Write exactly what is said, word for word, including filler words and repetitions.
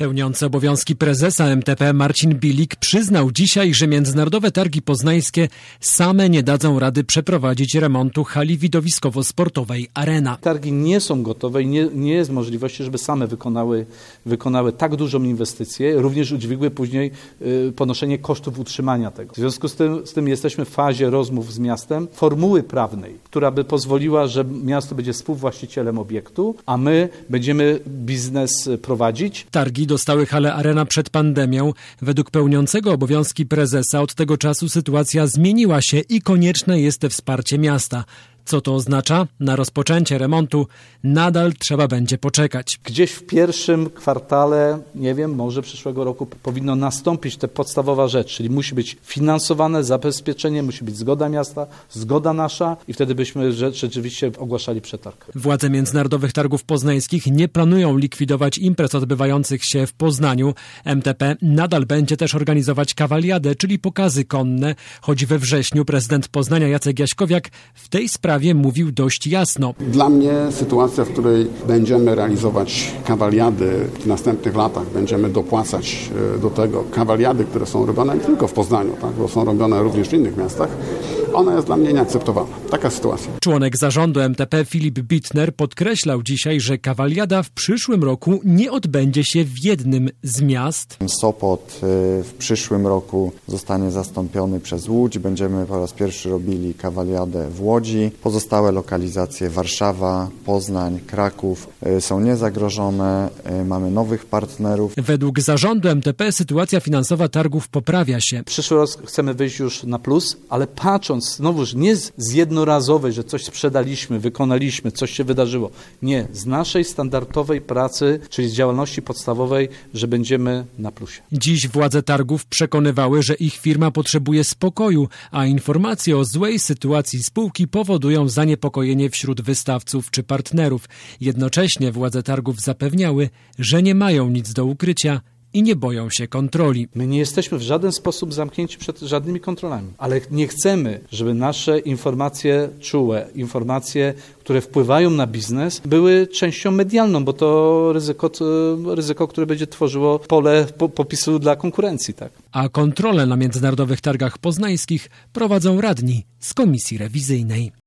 Pełniący obowiązki prezesa M T P Marcin Bilik przyznał dzisiaj, że Międzynarodowe Targi Poznańskie same nie dadzą rady przeprowadzić remontu hali widowiskowo-sportowej Arena. Targi nie są gotowe i nie, nie jest możliwości, żeby same wykonały, wykonały tak dużą inwestycję, również udźwigły później y, ponoszenie kosztów utrzymania tego. W związku z tym, z tym jesteśmy w fazie rozmów z miastem, formuły prawnej, która by pozwoliła, że miasto będzie współwłaścicielem obiektu, a my będziemy biznes prowadzić. Targi dostały halę Arena przed pandemią. Według pełniącego obowiązki prezesa od tego czasu sytuacja zmieniła się i konieczne jest wsparcie miasta. Co to oznacza? Na rozpoczęcie remontu nadal trzeba będzie poczekać. Gdzieś w pierwszym kwartale, nie wiem, może przyszłego roku powinno nastąpić ta podstawowa rzecz, czyli musi być finansowane zabezpieczenie, musi być zgoda miasta, zgoda nasza i wtedy byśmy rzeczywiście ogłaszali przetarg. Władze Międzynarodowych Targów Poznańskich nie planują likwidować imprez odbywających się w Poznaniu. M T P nadal będzie też organizować kawaliadę, czyli pokazy konne, choć we wrześniu prezydent Poznania Jacek Jaśkowiak w tej sprawie mówił dość jasno. Dla mnie sytuacja, w której będziemy realizować kawaliady w następnych latach, będziemy dopłacać do tego kawaliady, które są robione nie tylko w Poznaniu, tak, bo są robione również w innych miastach, ona jest dla mnie nieakceptowalna. Taka sytuacja. Członek zarządu M T P Filip Bittner podkreślał dzisiaj, że kawaliada w przyszłym roku nie odbędzie się w jednym z miast. Sopot w przyszłym roku zostanie zastąpiony przez Łódź. Będziemy po raz pierwszy robili kawaliadę w Łodzi. Pozostałe lokalizacje Warszawa, Poznań, Kraków są niezagrożone. Mamy nowych partnerów. Według zarządu M T P sytuacja finansowa targów poprawia się. Przyszły rok chcemy wyjść już na plus, ale patrząc znowuż nie z jednorazowej, że coś sprzedaliśmy, wykonaliśmy, coś się wydarzyło. Nie, z naszej standardowej pracy, czyli z działalności podstawowej, że będziemy na plusie. Dziś władze targów przekonywały, że ich firma potrzebuje spokoju, a informacje o złej sytuacji spółki powodują zaniepokojenie wśród wystawców czy partnerów. Jednocześnie władze targów zapewniały, że nie mają nic do ukrycia i nie boją się kontroli. My nie jesteśmy w żaden sposób zamknięci przed żadnymi kontrolami, ale nie chcemy, żeby nasze informacje czułe, informacje, które wpływają na biznes, były częścią medialną, bo to ryzyko, to ryzyko które będzie tworzyło pole popisu dla konkurencji. Tak? A kontrolę na Międzynarodowych Targach Poznańskich prowadzą radni z komisji rewizyjnej.